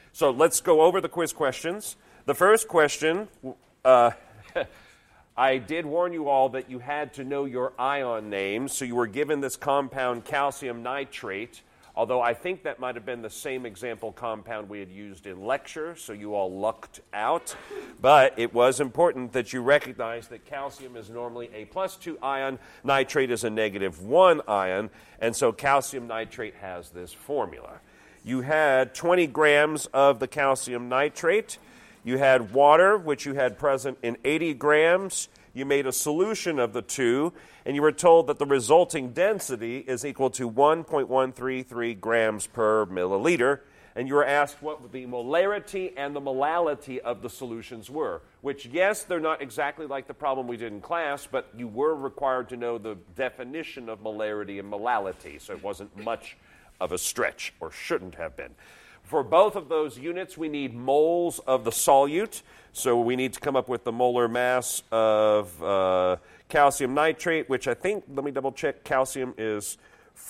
So let's go over the quiz questions. The first question, I did warn you all that you had to know your ion names, so you were given this compound calcium nitrate, although I think that might have been the same example compound we had used in lecture, so you all lucked out. But it was important that you recognize that calcium is normally a +2 ion, nitrate is a -1 ion, and so calcium nitrate has this formula. You had 20 grams of the calcium nitrate. You had water, which you had present in 80 grams. You made a solution of the two, and you were told that the resulting density is equal to 1.133 grams per milliliter. And you were asked what the molarity and the molality of the solutions were, which, yes, they're not exactly like the problem we did in class, but you were required to know the definition of molarity and molality, so it wasn't much of a stretch, or shouldn't have been. For both of those units, we need moles of the solute. So we need to come up with the molar mass of calcium nitrate, which I think, let me double check, calcium is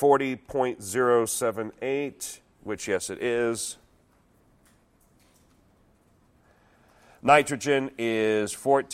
40.078, which, yes, it is. Nitrogen is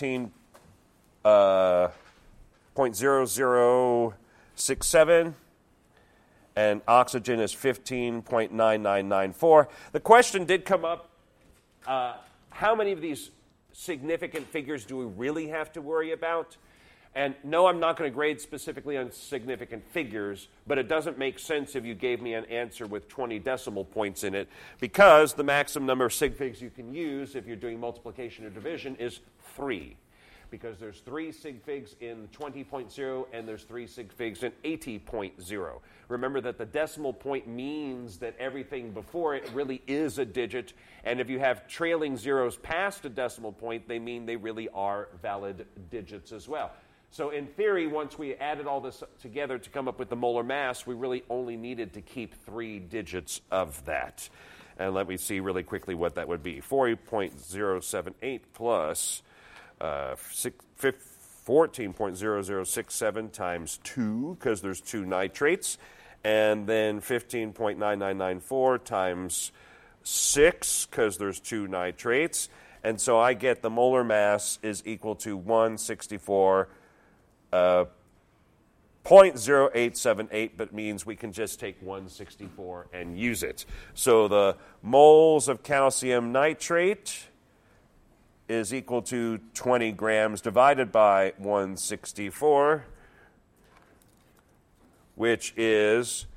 14.0067. And oxygen is 15.9994. The question did come up, how many of these significant figures do we really have to worry about? And no, I'm not going to grade specifically on significant figures, but it doesn't make sense if you gave me an answer with 20 decimal points in it, because the maximum number of sig figs you can use if you're doing multiplication or division is 3. Because there's 3 sig figs in 20.0 and there's 3 sig figs in 80.0. Remember that the decimal point means that everything before it really is a digit, and if you have trailing zeros past a decimal point, they mean they really are valid digits as well. So in theory, once we added all this together to come up with the molar mass, we really only needed to keep 3 digits of that. And let me see really quickly what that would be. 40.078 plus 14.0067 times 2, because there's 2 nitrates, and then 15.9994 times 6, because there's 2 nitrates, and so I get the molar mass is equal to 164.0878, but means we can just take 164 and use it. So the moles of calcium nitrate is equal to 20 grams divided by 164, which is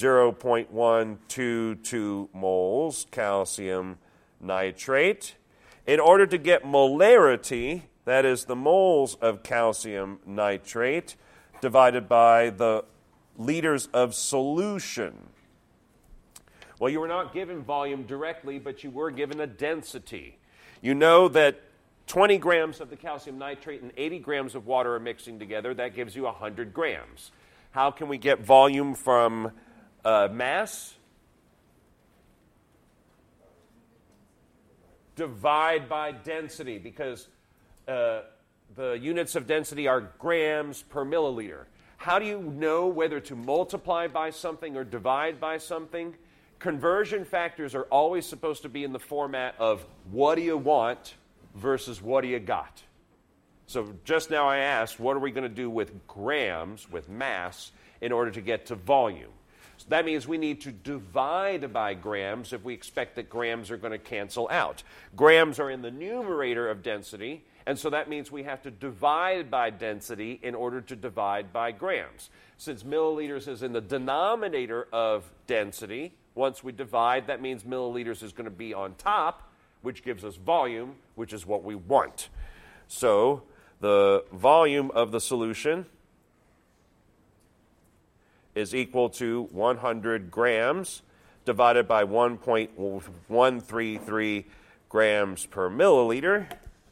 0.122 moles calcium nitrate. In order to get molarity, that is the moles of calcium nitrate, divided by the liters of solution. Well, you were not given volume directly, but you were given a density. You know that 20 grams of the calcium nitrate and 80 grams of water are mixing together. That gives you 100 grams. How can we get volume from mass? Divide by density, because the units of density are grams per milliliter. How do you know whether to multiply by something or divide by something? Conversion factors are always supposed to be in the format of what do you want versus what do you got. So just now I asked, what are we going to do with grams, with mass, in order to get to volume? So that means we need to divide by grams if we expect that grams are going to cancel out. Grams are in the numerator of density, and so that means we have to divide by density in order to divide by grams. Since milliliters is in the denominator of density, once we divide, that means milliliters is going to be on top, which gives us volume, which is what we want. So the volume of the solution is equal to 100 grams divided by 1.133 grams per milliliter.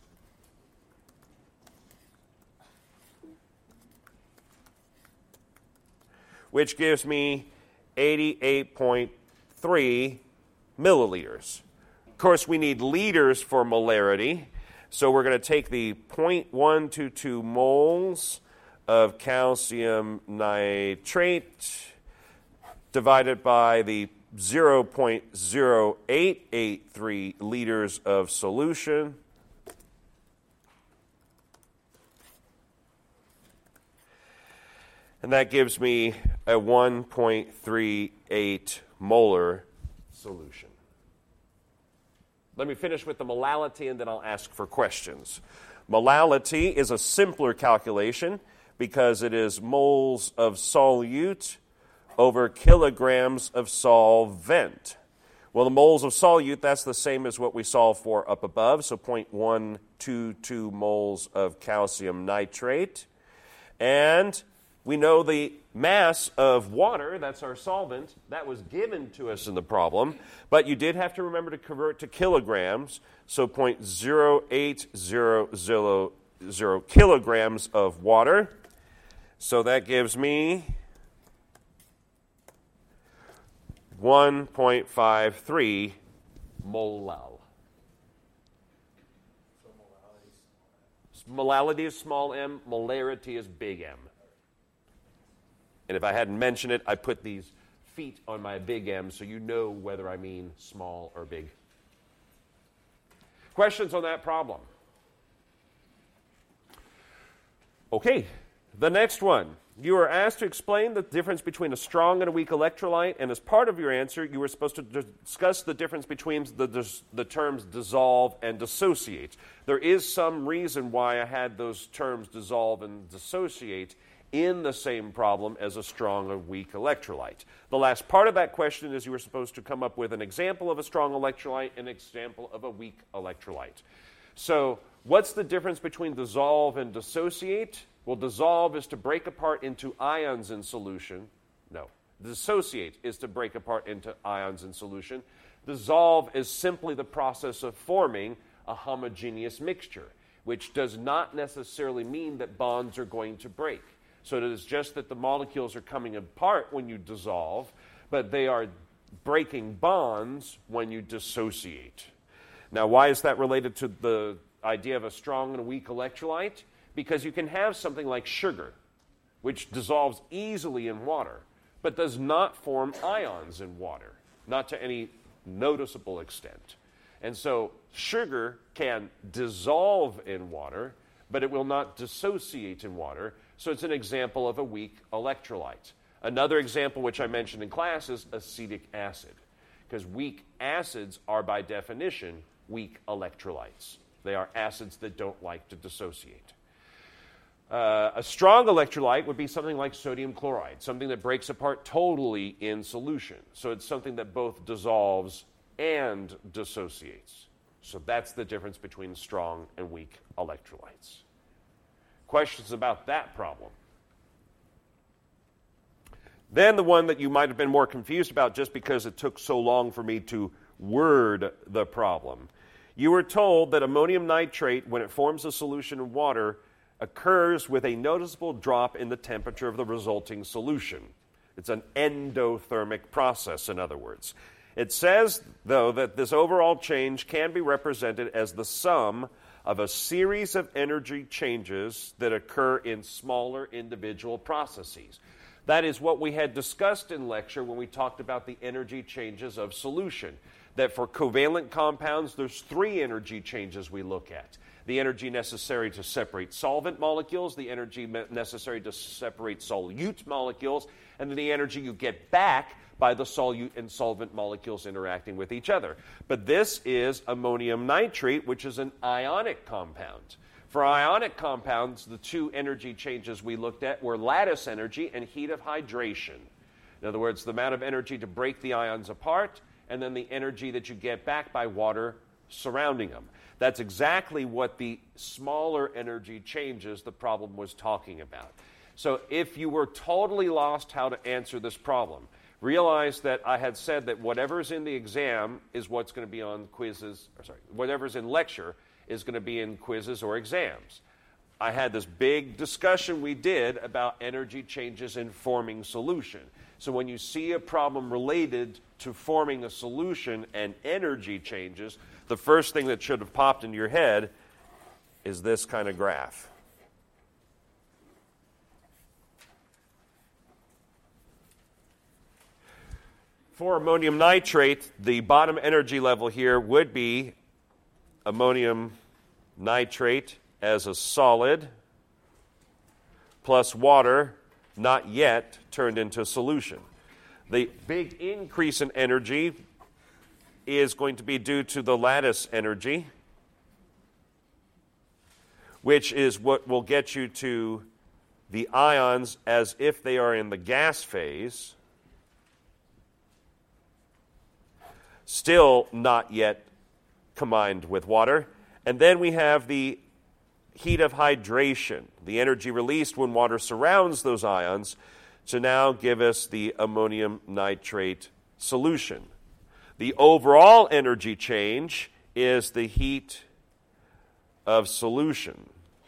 Which gives me 88.3 milliliters. Of course, we need liters for molarity, so we're going to take the 0.122 moles of calcium nitrate divided by the 0.0883 liters of solution. And that gives me a 1.38 molar solution. Let me finish with the molality, and then I'll ask for questions. Molality is a simpler calculation because it is moles of solute over kilograms of solvent. Well, the moles of solute, that's the same as what we solved for up above, so 0.122 moles of calcium nitrate. And we know the mass of water, that's our solvent, that was given to us in the problem, but you did have to remember to convert to kilograms, so 0.0800 kilograms of water. So that gives me 1.53 molal. Molality is small m, molarity is big M. And if I hadn't mentioned it, I put these feet on my big M so you know whether I mean small or big. Questions on that problem? Okay, the next one. You were asked to explain the difference between a strong and a weak electrolyte, and as part of your answer, you were supposed to discuss the difference between the terms dissolve and dissociate. There is some reason why I had those terms dissolve and dissociate in the same problem as a strong or weak electrolyte. The last part of that question is you were supposed to come up with an example of a strong electrolyte and an example of a weak electrolyte. So what's the difference between dissolve and dissociate? Well, dissolve is to break apart into ions in solution. No. Dissociate is to break apart into ions in solution. Dissolve is simply the process of forming a homogeneous mixture, which does not necessarily mean that bonds are going to break. So it is just that the molecules are coming apart when you dissolve, but they are breaking bonds when you dissociate. Now, why is that related to the idea of a strong and a weak electrolyte? Because you can have something like sugar, which dissolves easily in water, but does not form ions in water, not to any noticeable extent. And so sugar can dissolve in water, but it will not dissociate in water, so it's an example of a weak electrolyte. Another example, which I mentioned in class, is acetic acid, because weak acids are, by definition, weak electrolytes. They are acids that don't like to dissociate. A strong electrolyte would be something like sodium chloride, something that breaks apart totally in solution. So it's something that both dissolves and dissociates. So that's the difference between strong and weak electrolytes. Questions about that problem? Then the one that you might have been more confused about just because it took so long for me to word the problem. You were told that ammonium nitrate, when it forms a solution in water, occurs with a noticeable drop in the temperature of the resulting solution. It's an endothermic process, in other words. It says, though, that this overall change can be represented as the sum of a series of energy changes that occur in smaller individual processes. That is what we had discussed in lecture when we talked about the energy changes of solution. That for covalent compounds, there's 3 energy changes we look at. The energy necessary to separate solvent molecules, the energy necessary to separate solute molecules, and then the energy you get back by the solute and solvent molecules interacting with each other. But this is ammonium nitrate, which is an ionic compound. For ionic compounds, the 2 energy changes we looked at were lattice energy and heat of hydration. In other words, the amount of energy to break the ions apart, and then the energy that you get back by water surrounding them. That's exactly what the smaller energy changes the problem was talking about. So if you were totally lost how to answer this problem, realize that I had said that whatever's in the exam is what's going to be on quizzes, whatever's in lecture is going to be in quizzes or exams. I had this big discussion we did about energy changes in forming solution. So when you see a problem related to forming a solution and energy changes, the first thing that should have popped into your head is this kind of graph. For ammonium nitrate, the bottom energy level here would be ammonium nitrate as a solid plus water not yet turned into solution. The big increase in energy is going to be due to the lattice energy, which is what will get you to the ions as if they are in the gas phase, still not yet combined with water. And then we have the heat of hydration, the energy released when water surrounds those ions, to now give us the ammonium nitrate solution. The overall energy change is the heat of solution.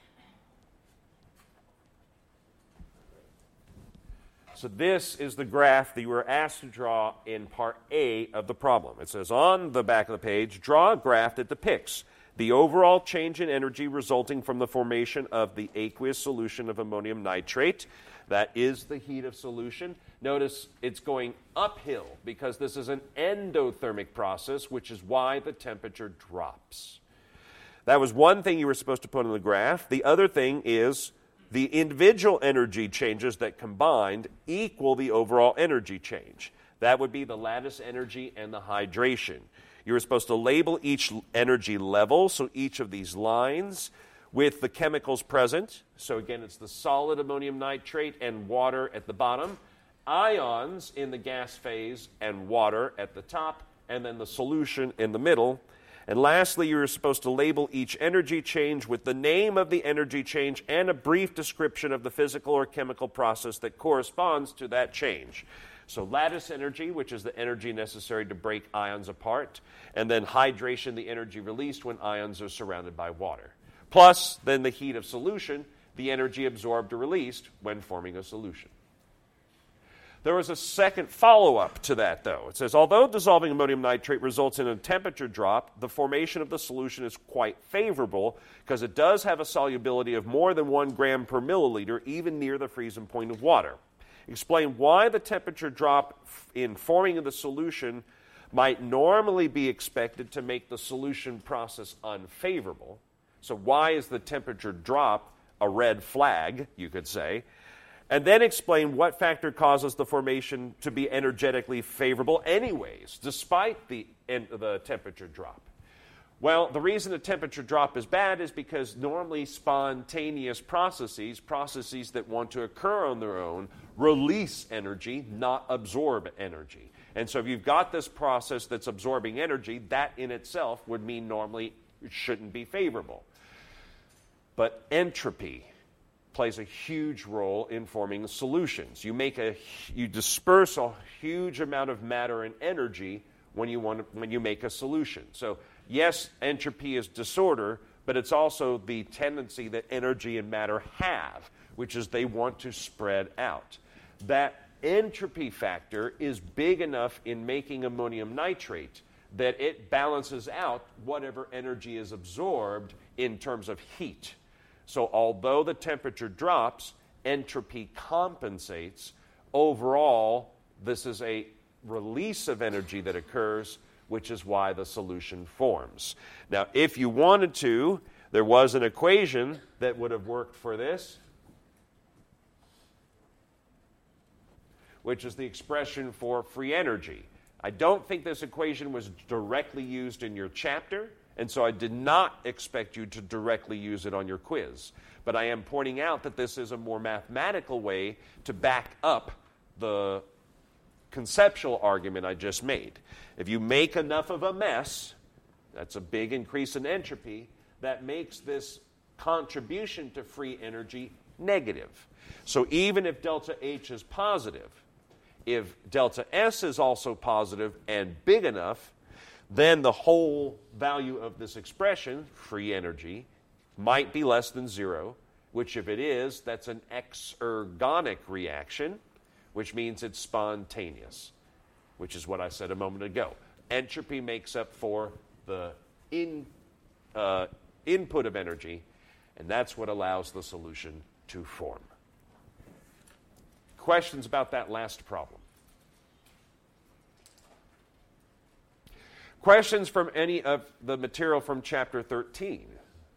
So this is the graph that you were asked to draw in part A of the problem. It says on the back of the page, draw a graph that depicts the overall change in energy resulting from the formation of the aqueous solution of ammonium nitrate. That is the heat of solution. Notice it's going uphill because this is an endothermic process, which is why the temperature drops. That was one thing you were supposed to put on the graph. The other thing is the individual energy changes that combined equal the overall energy change. That would be the lattice energy and the hydration. You were supposed to label each energy level, so each of these lines, with the chemicals present. So again, it's the solid ammonium nitrate and water at the bottom, ions in the gas phase and water at the top, and then the solution in the middle. And lastly, you're supposed to label each energy change with the name of the energy change and a brief description of the physical or chemical process that corresponds to that change. So lattice energy, which is the energy necessary to break ions apart, and then hydration, the energy released when ions are surrounded by water. Plus, then the heat of solution, the energy absorbed or released when forming a solution. There was a second follow-up to that, though. It says, although dissolving ammonium nitrate results in a temperature drop, the formation of the solution is quite favorable because it does have a solubility of more than 1 gram per milliliter, even near the freezing point of water. Explain why the temperature drop in forming of the solution might normally be expected to make the solution process unfavorable. So why is the temperature drop a red flag, you could say? And then explain what factor causes the formation to be energetically favorable anyways, despite the temperature drop. Well, the reason the temperature drop is bad is because normally spontaneous processes that want to occur on their own, release energy, not absorb energy. And so if you've got this process that's absorbing energy, that in itself would mean normally it shouldn't be favorable. But entropy plays a huge role in forming solutions. You disperse a huge amount of matter and energy when you make a solution. So yes, entropy is disorder, but it's also the tendency that energy and matter have, which is they want to spread out. That entropy factor is big enough in making ammonium nitrate that it balances out whatever energy is absorbed in terms of heat. So although the temperature drops, entropy compensates. Overall, this is a release of energy that occurs, which is why the solution forms. Now, if you wanted to, there was an equation that would have worked for this, which is the expression for free energy. I don't think this equation was directly used in your chapter, and so I did not expect you to directly use it on your quiz. But I am pointing out that this is a more mathematical way to back up the conceptual argument I just made. If you make enough of a mess, that's a big increase in entropy, that makes this contribution to free energy negative. So even if delta H is positive, if delta S is also positive and big enough, then the whole value of this expression, free energy, might be less than 0, which if it is, that's an exergonic reaction, which means it's spontaneous, which is what I said a moment ago. Entropy makes up for the input of energy, and that's what allows the solution to form. Questions about that last problem? Questions from any of the material from chapter 13?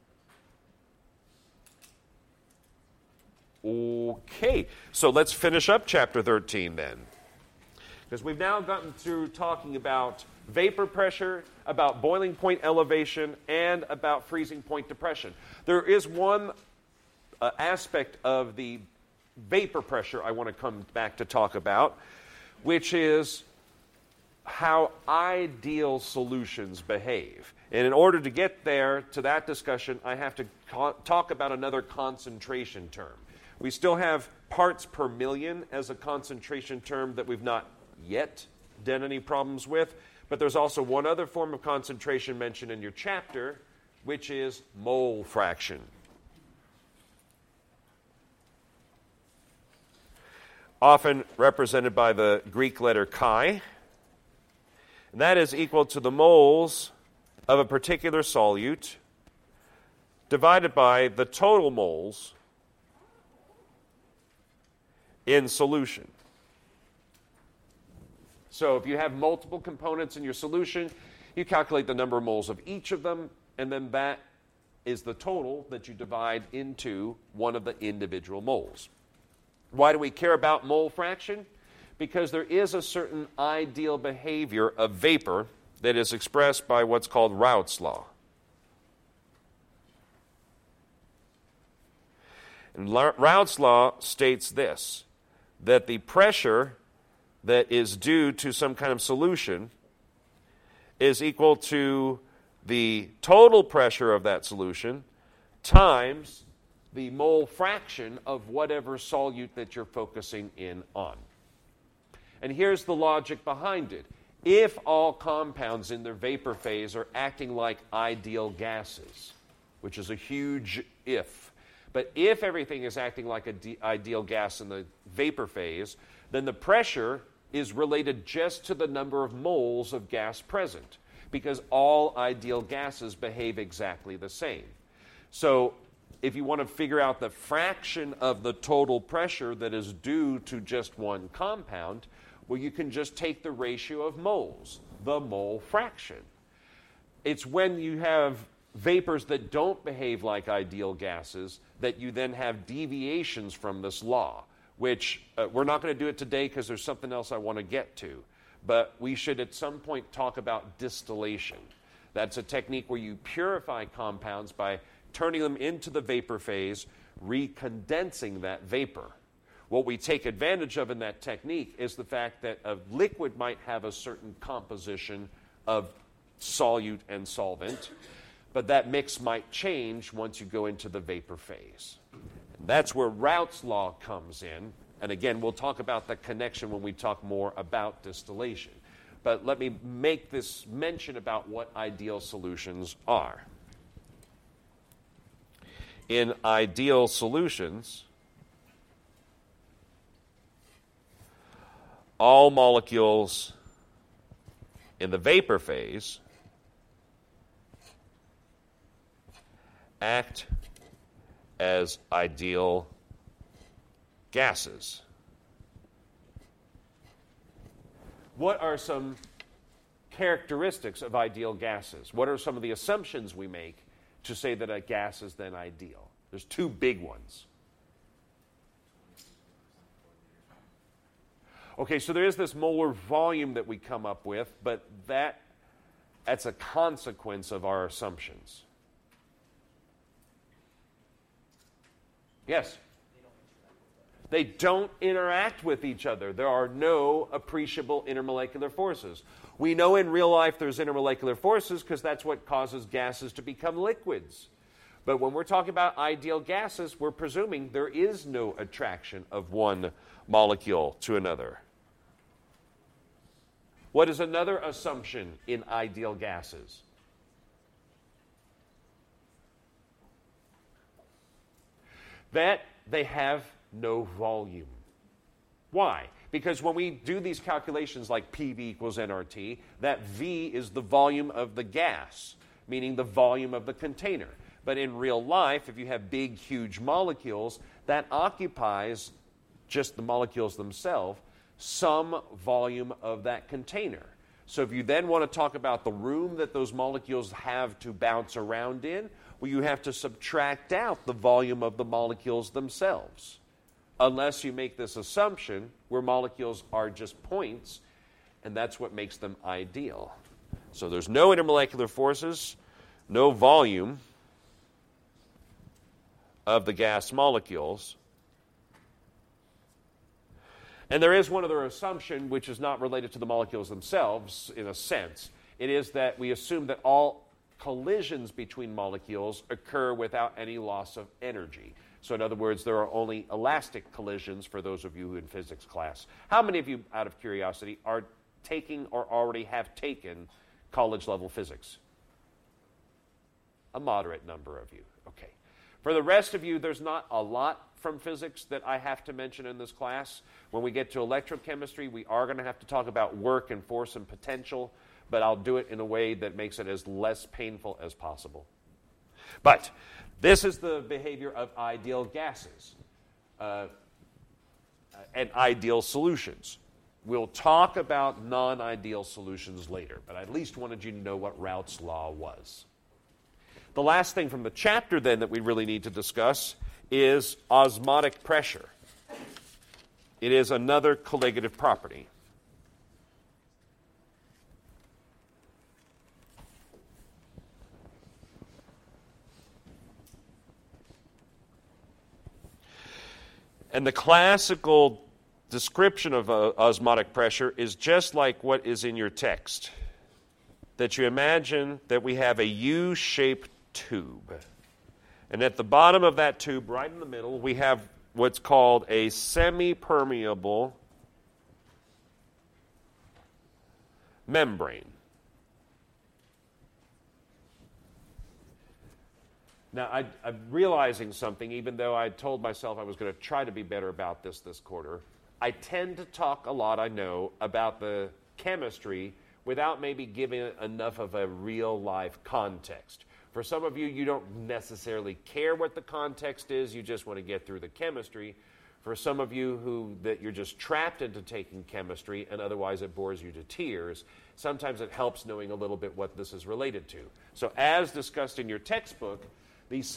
Okay, so let's finish up chapter 13 then. Because we've now gotten through talking about vapor pressure, about boiling point elevation, and about freezing point depression. There is one aspect of the vapor pressure I want to come back to talk about, which is how ideal solutions behave. And in order to get there to that discussion, I have to talk about another concentration term. We still have parts per million as a concentration term that we've not yet done any problems with, but there's also one other form of concentration mentioned in your chapter, which is mole fraction. Often represented by the Greek letter chi, and that is equal to the moles of a particular solute divided by the total moles in solution. So if you have multiple components in your solution, you calculate the number of moles of each of them, and then that is the total that you divide into one of the individual moles. Why do we care about mole fraction? Because there is a certain ideal behavior of vapor that is expressed by what's called Raoult's law. And Raoult's law states this, that the pressure that is due to some kind of solution is equal to the total pressure of that solution times the mole fraction of whatever solute that you're focusing in on. And here's the logic behind it. If all compounds in their vapor phase are acting like ideal gases, which is a huge if, but if everything is acting like an ideal gas in the vapor phase, then the pressure is related just to the number of moles of gas present, because all ideal gases behave exactly the same. So if you want to figure out the fraction of the total pressure that is due to just one compound, well, you can just take the ratio of moles, the mole fraction. It's when you have vapors that don't behave like ideal gases that you then have deviations from this law, which we're not going to do it today because there's something else I want to get to. But we should at some point talk about distillation. That's a technique where you purify compounds by turning them into the vapor phase, recondensing that vapor. What we take advantage of in that technique is the fact that a liquid might have a certain composition of solute and solvent, but that mix might change once you go into the vapor phase. And that's where Raoult's law comes in. And again, we'll talk about the connection when we talk more about distillation. But let me make this mention about what ideal solutions are. In ideal solutions, all molecules in the vapor phase act as ideal gases. What are some characteristics of ideal gases? What are some of the assumptions we make to say that a gas is then ideal? There's two big ones. Okay, so there is this molar volume that we come up with, but that's a consequence of our assumptions. Yes? They don't interact with each other. There are no appreciable intermolecular forces. We know in real life there's intermolecular forces because that's what causes gases to become liquids. But when we're talking about ideal gases, we're presuming there is no attraction of one molecule to another. What is another assumption in ideal gases? That they have no volume. Why? Because when we do these calculations like PV equals nRT, that V is the volume of the gas, meaning the volume of the container. But in real life, if you have big, huge molecules, that occupies just the molecules themselves some volume of that container. So if you then want to talk about the room that those molecules have to bounce around in, well, you have to subtract out the volume of the molecules themselves. Unless you make this assumption where molecules are just points, and that's what makes them ideal. So there's no intermolecular forces, no volume of the gas molecules. And there is one other assumption which is not related to the molecules themselves in a sense. It is that we assume that all collisions between molecules occur without any loss of energy. So in other words, there are only elastic collisions for those of you in physics class. How many of you, out of curiosity, are taking or already have taken college-level physics? A moderate number of you. Okay. For the rest of you, there's not a lot from physics that I have to mention in this class. When we get to electrochemistry, we are going to have to talk about work and force and potential, but I'll do it in a way that makes it as less painful as possible. But this is the behavior of ideal gases and ideal solutions. We'll talk about non-ideal solutions later, but I at least wanted you to know what Raoult's law was. The last thing from the chapter, then, that we really need to discuss is osmotic pressure. It is another colligative property. And the classical description of osmotic pressure is just like what is in your text. That you imagine that we have a U-shaped tube. And at the bottom of that tube, right in the middle, we have what's called a semi-permeable membrane. Now, I'm realizing something, even though I told myself I was going to try to be better about this quarter. I tend to talk a lot, I know, about the chemistry without maybe giving it enough of a real-life context. For some of you, you don't necessarily care what the context is. You just want to get through the chemistry. For some of you that you're just trapped into taking chemistry and otherwise it bores you to tears, sometimes it helps knowing a little bit what this is related to. So as discussed in your textbook, these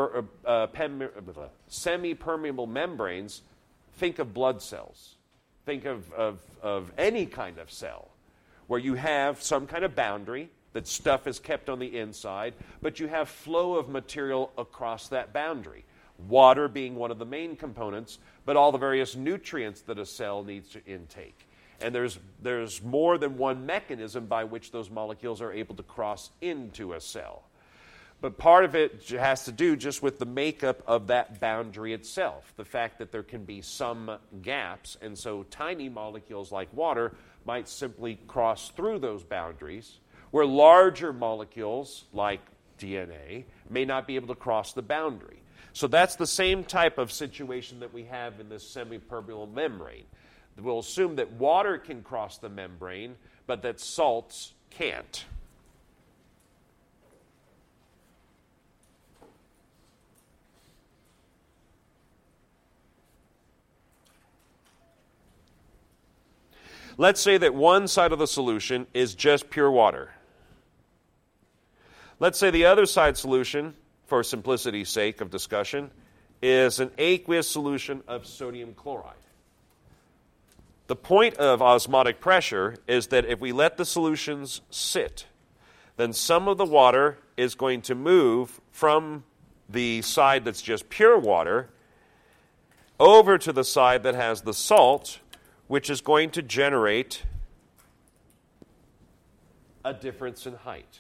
semi-permeable membranes, think of blood cells. Think of any kind of cell where you have some kind of boundary that stuff is kept on the inside, but you have flow of material across that boundary. Water being one of the main components, but all the various nutrients that a cell needs to intake. And there's more than one mechanism by which those molecules are able to cross into a cell. But part of it has to do just with the makeup of that boundary itself, the fact that there can be some gaps, and so tiny molecules like water might simply cross through those boundaries, where larger molecules like DNA may not be able to cross the boundary. So that's the same type of situation that we have in this semi-permeable membrane. We'll assume that water can cross the membrane, but that salts can't. Let's say that one side of the solution is just pure water. Let's say the other side solution, for simplicity's sake of discussion, is an aqueous solution of sodium chloride. The point of osmotic pressure is that if we let the solutions sit, then some of the water is going to move from the side that's just pure water over to the side that has the salt, which is going to generate a difference in height.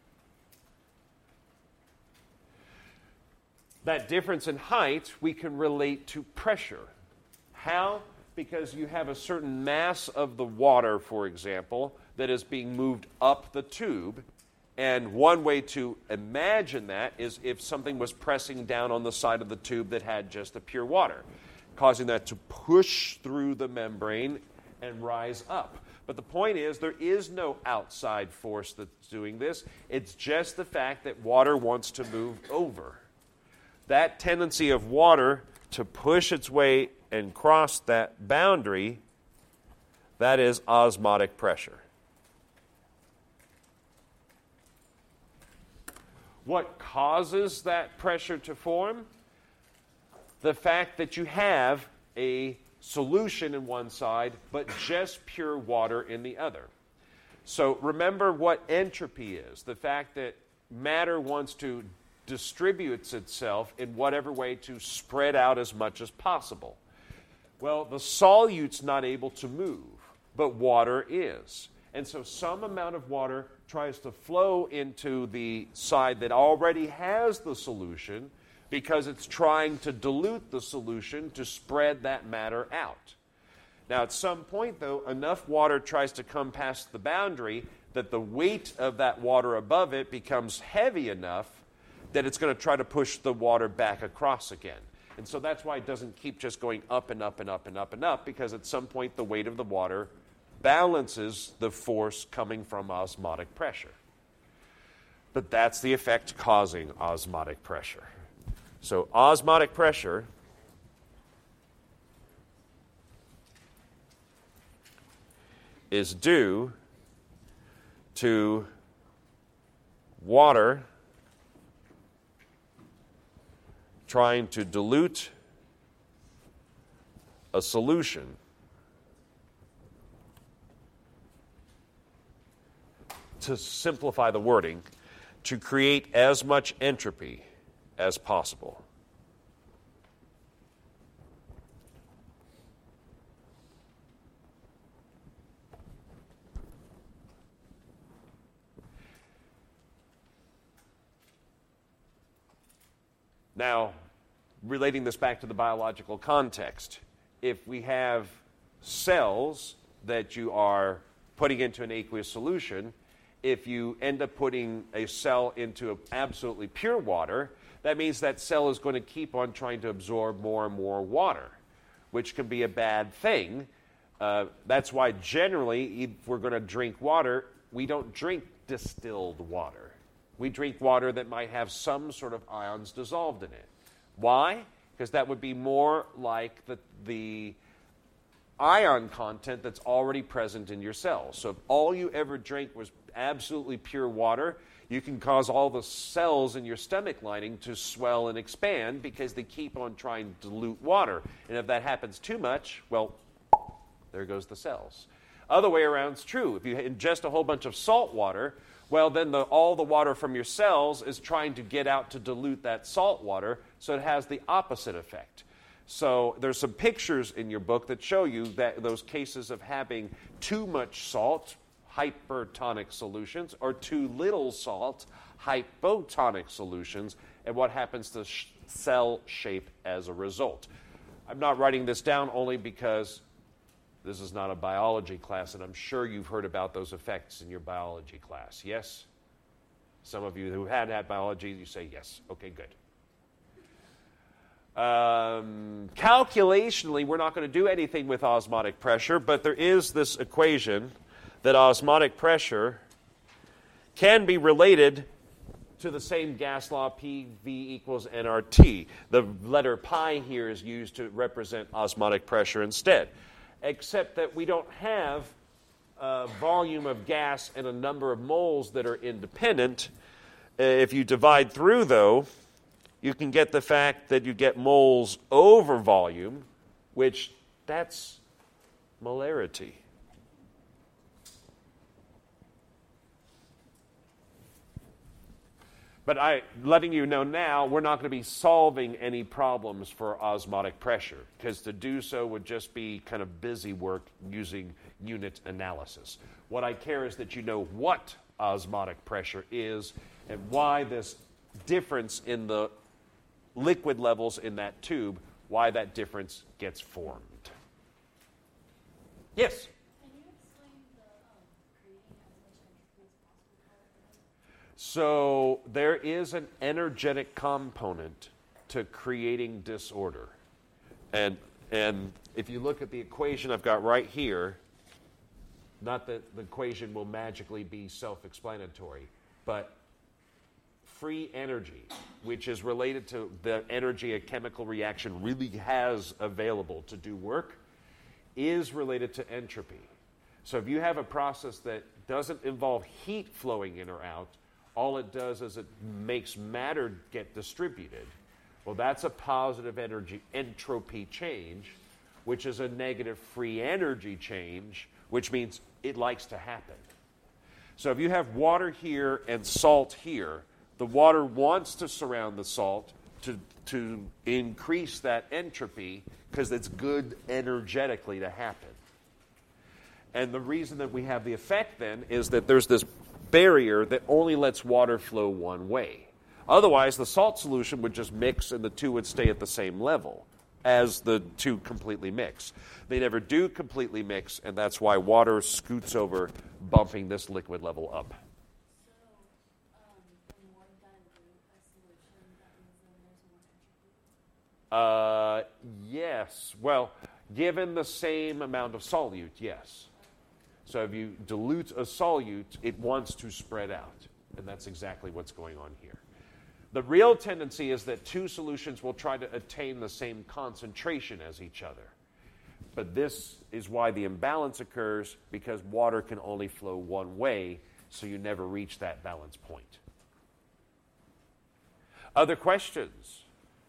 That difference in height we can relate to pressure. How? Because you have a certain mass of the water, for example, that is being moved up the tube. And one way to imagine that is if something was pressing down on the side of the tube that had just the pure water, causing that to push through the membrane and rise up. But the point is, there is no outside force that's doing this. It's just the fact that water wants to move over. That tendency of water to push its way and cross that boundary, that is osmotic pressure. What causes that pressure to form? The fact that you have a solution in one side, but just pure water in the other. So remember what entropy is, the fact that matter wants to distribute itself in whatever way to spread out as much as possible. Well, the solute's not able to move, but water is. And so some amount of water tries to flow into the side that already has the solution because it's trying to dilute the solution to spread that matter out. Now, at some point, though, enough water tries to come past the boundary that the weight of that water above it becomes heavy enough that it's going to try to push the water back across again. And so that's why it doesn't keep just going up and up and up and up and up, because at some point the weight of the water balances the force coming from osmotic pressure. But that's the effect causing osmotic pressure. So osmotic pressure is due to water trying to dilute a solution to simplify the wording, to create as much entropy as possible. Now, relating this back to the biological context, if we have cells that you are putting into an aqueous solution, if you end up putting a cell into absolutely pure water, that means that cell is going to keep on trying to absorb more and more water, which can be a bad thing. That's why generally, if we're going to drink water, we don't drink distilled water. We drink water that might have some sort of ions dissolved in it. Why? Because that would be more like the ion content that's already present in your cells. So if all you ever drank was absolutely pure water, you can cause all the cells in your stomach lining to swell and expand because they keep on trying to dilute water. And if that happens too much, well, there goes the cells. Other way around is true. If you ingest a whole bunch of salt water, well, then all the water from your cells is trying to get out to dilute that salt water, so it has the opposite effect. So there's some pictures in your book that show you that those cases of having too much salt, hypertonic solutions, or too little salt, hypotonic solutions, and what happens to cell shape as a result. I'm not writing this down only because this is not a biology class, and I'm sure you've heard about those effects in your biology class. Yes? Some of you who had biology, you say yes. Okay, good. Calculationally, we're not going to do anything with osmotic pressure, but there is this equation that osmotic pressure can be related to the same gas law, PV equals nRT. The letter pi here is used to represent osmotic pressure instead, except that we don't have a volume of gas and a number of moles that are independent. If you divide through, though, you can get the fact that you get moles over volume, which that's molarity. But letting you know now, we're not going to be solving any problems for osmotic pressure, because to do so would just be kind of busy work using unit analysis. What I care is that you know what osmotic pressure is and why this difference in the liquid levels in that tube, why that difference gets formed. Yes? So there is an energetic component to creating disorder. And if you look at the equation I've got right here, not that the equation will magically be self-explanatory, but free energy, which is related to the energy a chemical reaction really has available to do work, is related to entropy. So if you have a process that doesn't involve heat flowing in or out, all it does is it makes matter get distributed. Well, that's a positive energy entropy change, which is a negative free energy change, which means it likes to happen. So if you have water here and salt here, the water wants to surround the salt to increase that entropy because it's good energetically to happen. And the reason that we have the effect then is that there's this barrier that only lets water flow one way. Otherwise, the salt solution would just mix and the two would stay at the same level as the two completely mix. They never do completely mix, and that's why water scoots over, bumping this liquid level up. Yes. Well, given the same amount of solute, yes. So if you dilute a solute, it wants to spread out. And that's exactly what's going on here. The real tendency is that two solutions will try to attain the same concentration as each other. But this is why the imbalance occurs, because water can only flow one way, so you never reach that balance point. Other questions?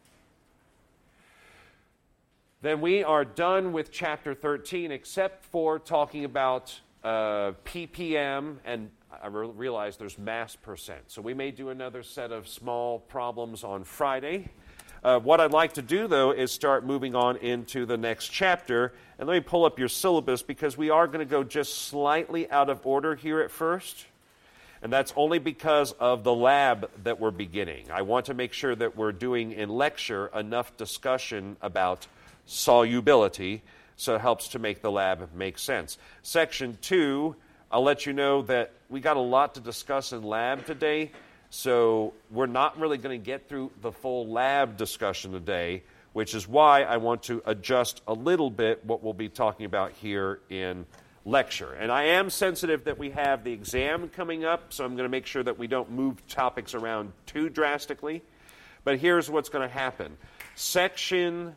Then we are done with chapter 13, except for talking about ppm, and I realize there's mass percent. So we may do another set of small problems on Friday. What I'd like to do, though, is start moving on into the next chapter. And let me pull up your syllabus, because we are going to go just slightly out of order here at first. And that's only because of the lab that we're beginning. I want to make sure that we're doing in lecture enough discussion about solubility, so it helps to make the lab make sense. Section 2, I'll let you know that we got a lot to discuss in lab today, so we're not really going to get through the full lab discussion today, which is why I want to adjust a little bit what we'll be talking about here in lecture. And I am sensitive that we have the exam coming up, so I'm going to make sure that we don't move topics around too drastically. But here's what's going to happen. Section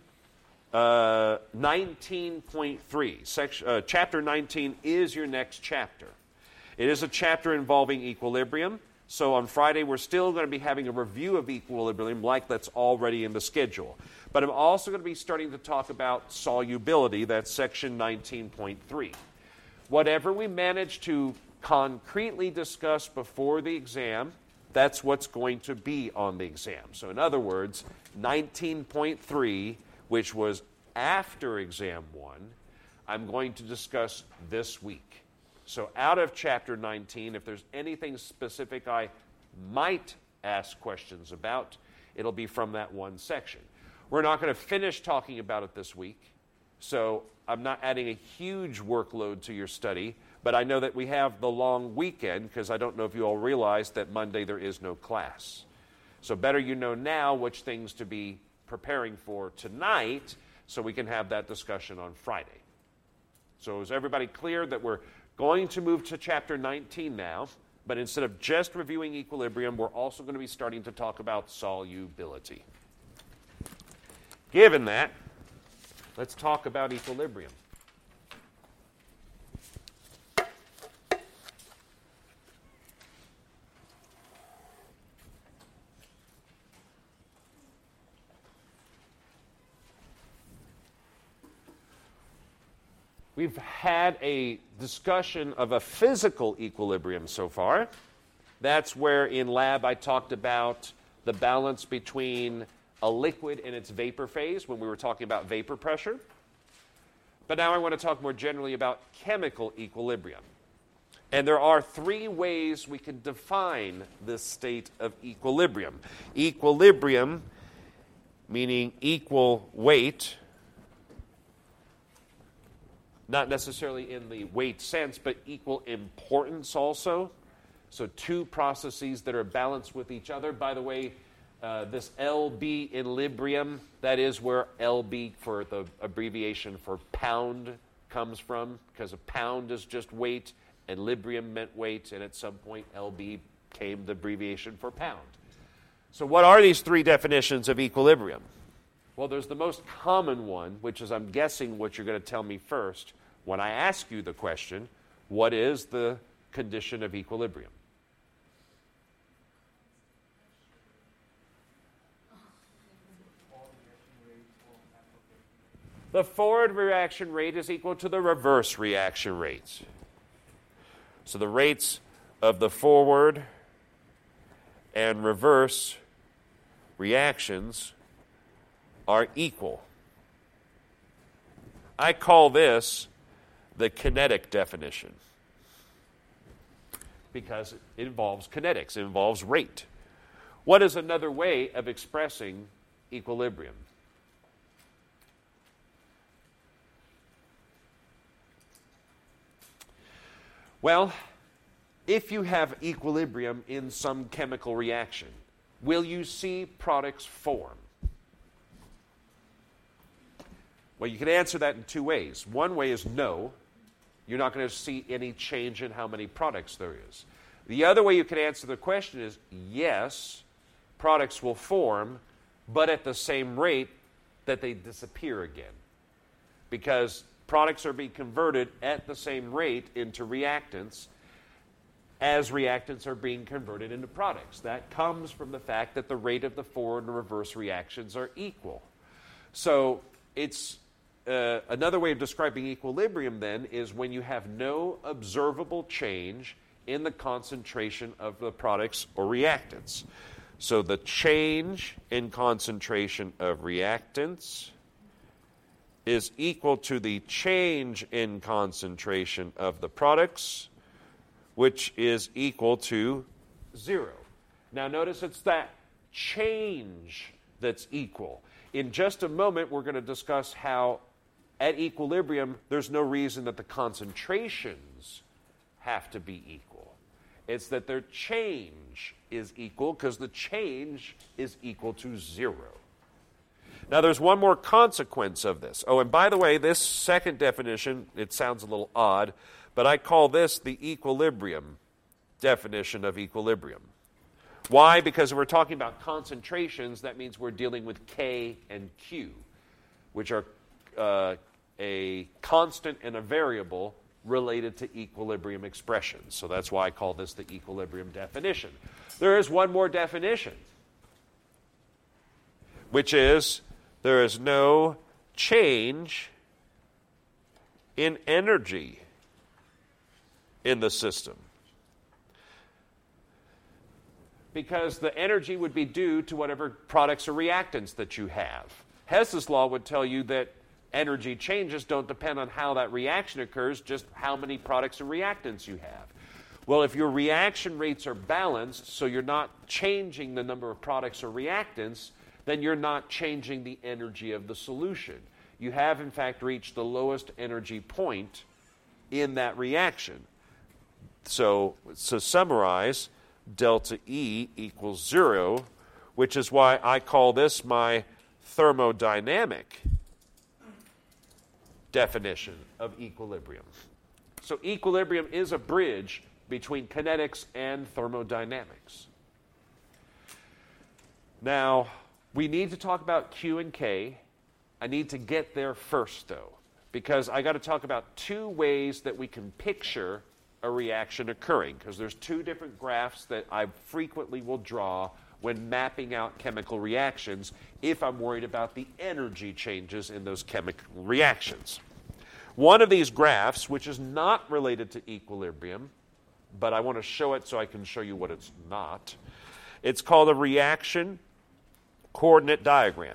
19.3, chapter 19 is your next chapter. It is a chapter involving equilibrium. So on Friday, we're still going to be having a review of equilibrium like that's already in the schedule. But I'm also going to be starting to talk about solubility. That's section 19.3. Whatever we manage to concretely discuss before the exam, that's what's going to be on the exam. So in other words, 19.3, which was after exam 1, I'm going to discuss this week. So out of chapter 19, if there's anything specific I might ask questions about, it'll be from that one section. We're not going to finish talking about it this week, so I'm not adding a huge workload to your study, but I know that we have the long weekend, because I don't know if you all realize that Monday there is no class. So better you know now which things to be preparing for tonight, so we can have that discussion on Friday. So is everybody clear that we're going to move to chapter 19 now, but instead of just reviewing equilibrium, we're also going to be starting to talk about solubility. Given that, let's talk about equilibrium. We've had a discussion of a physical equilibrium so far. That's where in lab I talked about the balance between a liquid and its vapor phase when we were talking about vapor pressure. But now I want to talk more generally about chemical equilibrium. And there are 3 ways we can define this state of equilibrium. Equilibrium, meaning equal weight, not necessarily in the weight sense, but equal importance also. So 2 processes that are balanced with each other. By the way, this LB in librium, that is where LB for the abbreviation for pound comes from, because a pound is just weight, and librium meant weight, and at some point LB came the abbreviation for pound. So what are these 3 definitions of equilibrium? Well, there's the most common one, which is, I'm guessing, what you're going to tell me first when I ask you the question, what is the condition of equilibrium? The forward reaction rate is equal to the reverse reaction rate. So the rates of the forward and reverse reactions are equal. I call this the kinetic definition because it involves kinetics, it involves rate. What is another way of expressing equilibrium? Well, if you have equilibrium in some chemical reaction, will you see products form? Well, you can answer that in two ways. One way is no. You're not going to see any change in how many products there is. The other way you can answer the question is yes, products will form, but at the same rate that they disappear again. Because products are being converted at the same rate into reactants as reactants are being converted into products. That comes from the fact that the rate of the forward and reverse reactions are equal. So it's another way of describing equilibrium then is when you have no observable change in the concentration of the products or reactants. So the change in concentration of reactants is equal to the change in concentration of the products, which is equal to 0. Now notice it's that change that's equal. In just a moment, we're going to discuss how at equilibrium, there's no reason that the concentrations have to be equal. It's that their change is equal because the change is equal to 0. Now, there's one more consequence of this. Oh, and by the way, this second definition, it sounds a little odd, but I call this the equilibrium definition of equilibrium. Why? Because if we're talking about concentrations, that means we're dealing with K and Q, which are a constant and a variable related to equilibrium expressions. So that's why I call this the equilibrium definition. There is one more definition, which is there is no change in energy in the system. Because the energy would be due to whatever products or reactants that you have. Hess's law would tell you that energy changes don't depend on how that reaction occurs, just how many products and reactants you have. Well, if your reaction rates are balanced, so you're not changing the number of products or reactants, then you're not changing the energy of the solution. You have, in fact, reached the lowest energy point in that reaction. So to summarize, delta E equals 0, which is why I call this my thermodynamic definition of equilibrium. So equilibrium is a bridge between kinetics and thermodynamics. Now, we need to talk about Q and K. I need to get there first, though, because I got to talk about two ways that we can picture a reaction occurring, because there's two different graphs that I frequently will draw when mapping out chemical reactions if I'm worried about the energy changes in those chemical reactions. One of these graphs, which is not related to equilibrium, but I want to show it so I can show you what it's not, it's called a reaction coordinate diagram.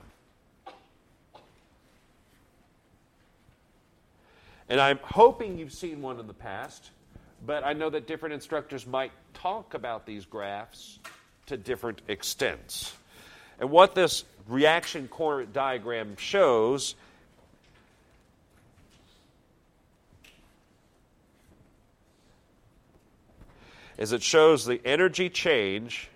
And I'm hoping you've seen one in the past, but I know that different instructors might talk about these graphs to different extents. And what this reaction coordinate diagram shows is it shows the energy change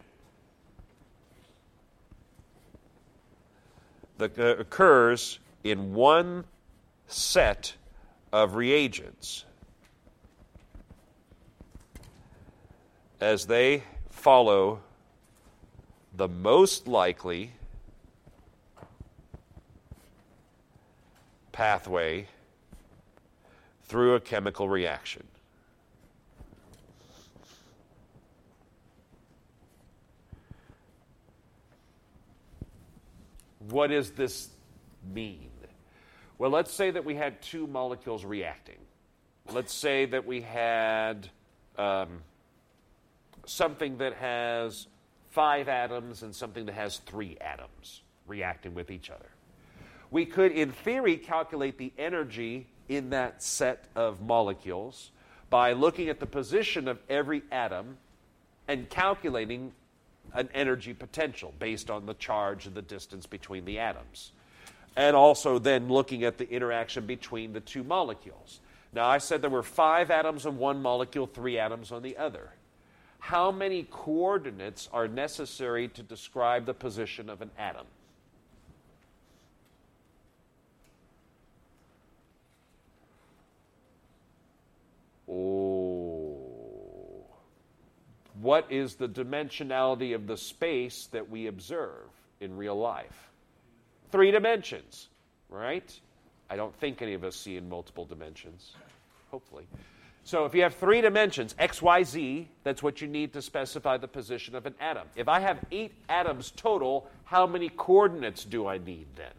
that occurs in one set of reagents as they follow the most likely pathway through a chemical reaction. What does this mean? Well, let's say that we had two molecules reacting. Let's say that we had something that has 5 atoms and something that has 3 atoms reacting with each other. We could, in theory, calculate the energy in that set of molecules by looking at the position of every atom and calculating an energy potential based on the charge and the distance between the atoms. And also then looking at the interaction between the two molecules. Now, I said there were 5 atoms on one molecule, 3 atoms on the other. How many coordinates are necessary to describe the position of an atom? Oh. What is the dimensionality of the space that we observe in real life? 3 dimensions, right? I don't think any of us see in multiple dimensions, hopefully. So if you have 3 dimensions, x, y, z, that's what you need to specify the position of an atom. If I have 8 atoms total, how many coordinates do I need then?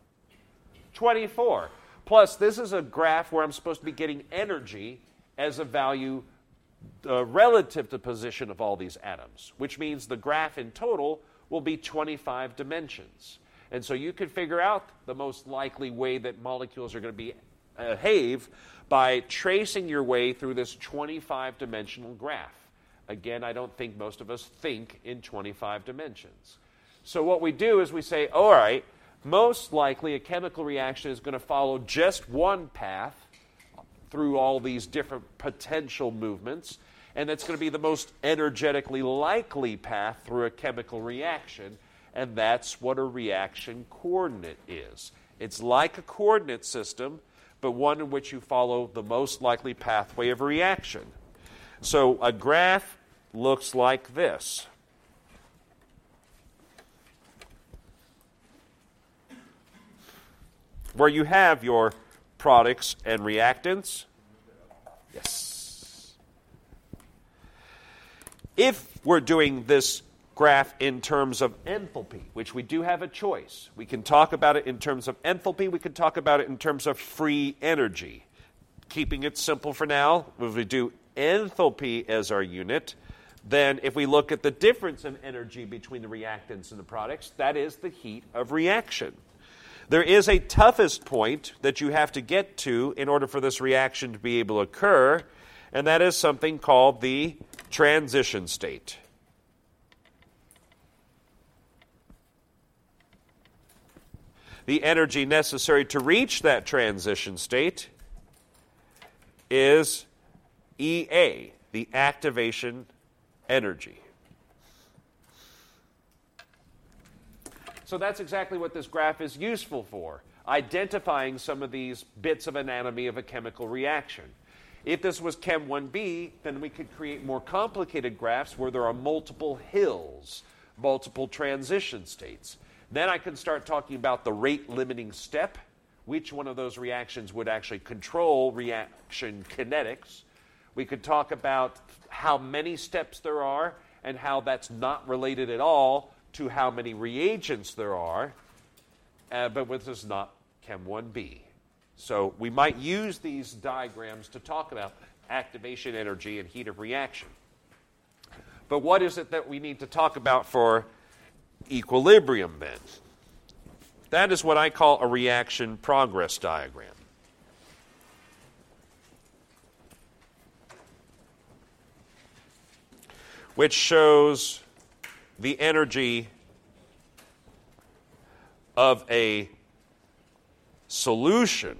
24. Plus, this is a graph where I'm supposed to be getting energy as a value relative to position of all these atoms, which means the graph in total will be 25 dimensions. And so you can figure out the most likely way that molecules are going to behave by tracing your way through this 25-dimensional graph. Again, I don't think most of us think in 25 dimensions. So what we do is we say, all right, most likely a chemical reaction is going to follow just one path through all these different potential movements, and that's going to be the most energetically likely path through a chemical reaction. And that's what a reaction coordinate is. It's like a coordinate system, but one in which you follow the most likely pathway of a reaction. So a graph looks like this. Where you have your products and reactants. Yes. If we're doing this graph in terms of enthalpy, which we do have a choice. We can talk about it in terms of enthalpy. We can talk about it in terms of free energy. Keeping it simple for now, if we do enthalpy as our unit, then if we look at the difference in energy between the reactants and the products, that is the heat of reaction. There is a toughest point that you have to get to in order for this reaction to be able to occur, and that is something called the transition state. The energy necessary to reach that transition state is EA, the activation energy. So that's exactly what this graph is useful for, identifying some of these bits of anatomy of a chemical reaction. If this was Chem 1b, then we could create more complicated graphs where there are multiple hills, multiple transition states. Then I can start talking about the rate-limiting step, which one of those reactions would actually control reaction kinetics. We could talk about how many steps there are and how that's not related at all to how many reagents there are, but this is not Chem 1b. So we might use these diagrams to talk about activation energy and heat of reaction. But what is it that we need to talk about for equilibrium then? That is what I call a reaction progress diagram. Which shows the energy of a solution.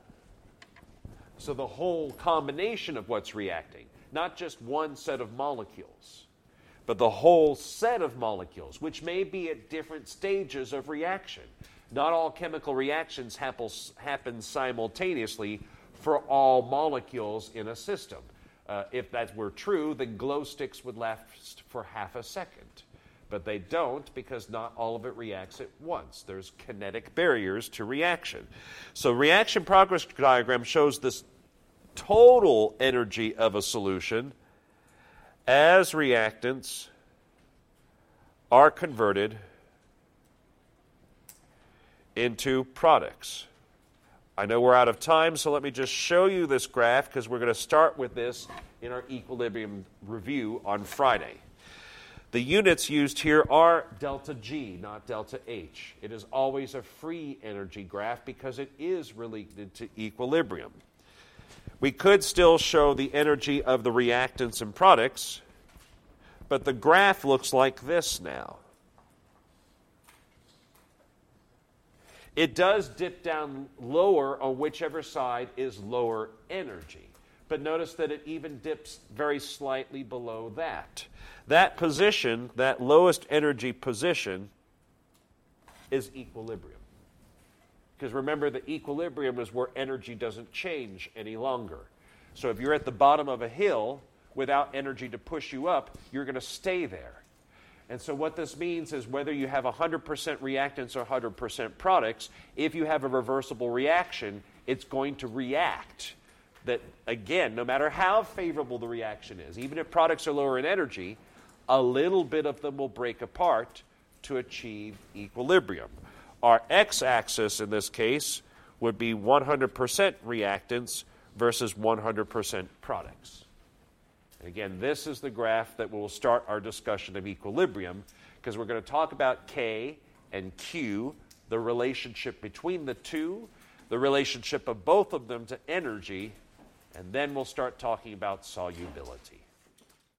So the whole combination of what's reacting, not just one set of molecules, but the whole set of molecules, which may be at different stages of reaction. Not all chemical reactions happen simultaneously for all molecules in a system. If that were true, then glow sticks would last for half a second. But they don't, because not all of it reacts at once. There's kinetic barriers to reaction. So reaction progress diagram shows this total energy of a solution as reactants are converted into products, I know we're out of time, so let me just show you this graph because we're going to start with this in our equilibrium review on Friday. The units used here are delta G, not delta H. It is always a free energy graph because it is related to equilibrium. We could still show the energy of the reactants and products, but the graph looks like this now. It does dip down lower on whichever side is lower energy. But notice that it even dips very slightly below that. That position, that lowest energy position, is equilibrium. Because remember, the equilibrium is where energy doesn't change any longer. So if you're at the bottom of a hill without energy to push you up, you're going to stay there. And so what this means is whether you have 100% reactants or 100% products, if you have a reversible reaction, it's going to react. That, again, no matter how favorable the reaction is, even if products are lower in energy, a little bit of them will break apart to achieve equilibrium. Our x-axis in this case would be 100% reactants versus 100% products. Again, this is the graph that will start our discussion of equilibrium because we're going to talk about K and Q, the relationship between the two, the relationship of both of them to energy, and then we'll start talking about solubility.